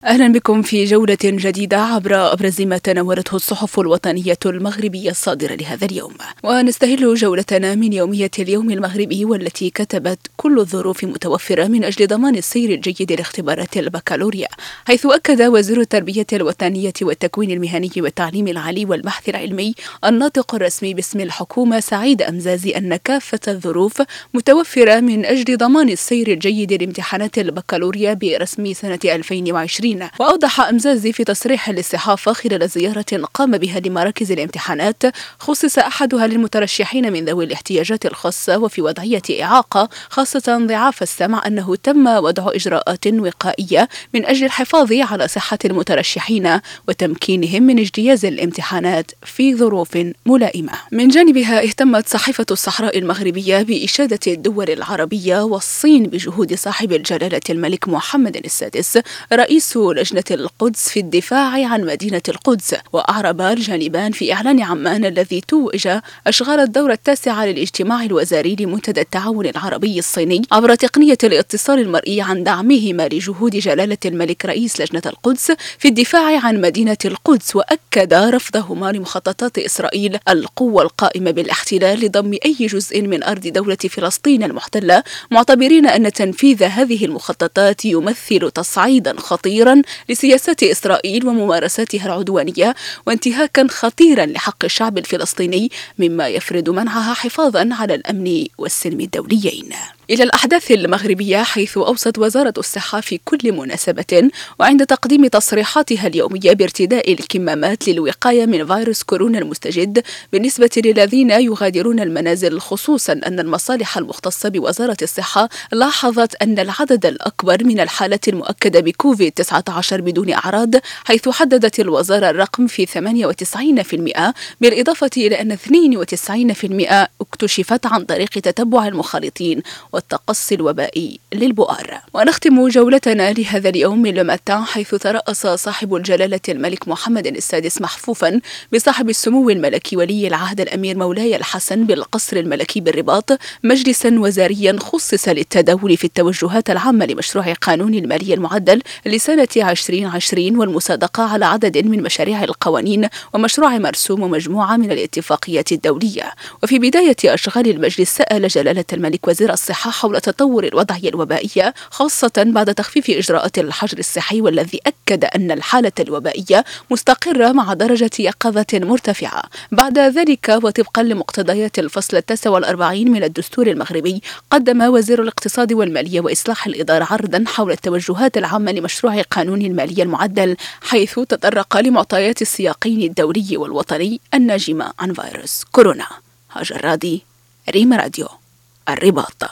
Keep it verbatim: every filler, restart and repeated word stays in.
أهلا بكم في جولة جديدة عبر أبرز ما تناولته الصحف الوطنية المغربية الصادرة لهذا اليوم. ونستهل جولتنا من يومية اليوم المغربي، والتي كتبت: كل الظروف متوفرة من أجل ضمان السير الجيد لاختبارات البكالوريا، حيث أكد وزير التربية الوطنية والتكوين المهني والتعليم العالي والبحث العلمي الناطق الرسمي باسم الحكومة سعيد أمزازي أن كافة الظروف متوفرة من أجل ضمان السير الجيد لامتحانات البكالوريا برسم سنة ألفين وعشرين. وأوضح أمزازي في تصريح للصحافة خلال زيارة قام بها لمراكز الامتحانات خصص أحدها للمترشحين من ذوي الاحتياجات الخاصة وفي وضعية إعاقة، خاصة ضعاف السمع، أنه تم وضع إجراءات وقائية من أجل الحفاظ على صحة المترشحين وتمكينهم من اجتياز الامتحانات في ظروف ملائمة. من جانبها اهتمت صحيفة الصحراء المغربية بإشادة الدول العربية والصين بجهود صاحب الجلالة الملك محمد السادس رئيس لجنة القدس في الدفاع عن مدينة القدس. وأعرب الجانبان في إعلان عمان الذي توج أشغال الدورة التاسعة للاجتماع الوزاري لمنتدى التعاون العربي الصيني عبر تقنية الاتصال المرئي عن دعمهما لجهود جلالة الملك رئيس لجنة القدس في الدفاع عن مدينة القدس، وأكد رفضهما لمخططات إسرائيل القوة القائمة بالاحتلال لضم أي جزء من أرض دولة فلسطين المحتلة، معتبرين أن تنفيذ هذه المخططات يمثل تصعيدا خطيرا لسياسات إسرائيل وممارساتها العدوانية، وانتهاكا خطيرا لحق الشعب الفلسطيني، مما يفرض منعها حفاظا على الأمن والسلم الدوليين. إلى الأحداث المغربية، حيث أوصت وزارة الصحة في كل مناسبة وعند تقديم تصريحاتها اليومية بارتداء الكمامات للوقاية من فيروس كورونا المستجد بالنسبة للذين يغادرون المنازل، خصوصا أن المصالح المختصة بوزارة الصحة لاحظت أن العدد الأكبر من الحالات المؤكدة بكوفيد تسعة عشر بدون أعراض، حيث حددت الوزارة الرقم في ثمانية وتسعين بالمئة، بالإضافة إلى أن اثنين وتسعين بالمئة اكتشفت عن طريق تتبع المخالطين والتقصي الوبائي للبؤر. ونختم جولتنا لهذا اليوم من لمتان، حيث ترأس صاحب الجلالة الملك محمد السادس محفوفا بصاحب السمو الملكي ولي العهد الأمير مولاي الحسن بالقصر الملكي بالرباط مجلسا وزاريا خصص للتداول في التوجهات العامة لمشروع قانون المالية المعدل لسنة عشرين عشرين والمصادقة على عدد من مشاريع القوانين ومشروع مرسوم ومجموعة من الاتفاقيات الدولية. وفي بداية أشغال المجلس سأل جلالة الملك وزير الصحة حول تطور الوضعية الوبائية، خاصة بعد تخفيف إجراءات الحجر الصحي، والذي أكد أن الحالة الوبائية مستقرة مع درجة يقظة مرتفعة. بعد ذلك وطبقا لمقتضيات الفصل التاسع والأربعين من الدستور المغربي، قدم وزير الاقتصاد والمالية وإصلاح الإدارة عرضا حول التوجهات العامة لمشروع قانون المالية المعدل، حيث تطرق لمعطيات السياقين الدولي والوطني الناجمة عن فيروس كورونا. هاجر رادي، ريم راديو، الرباط.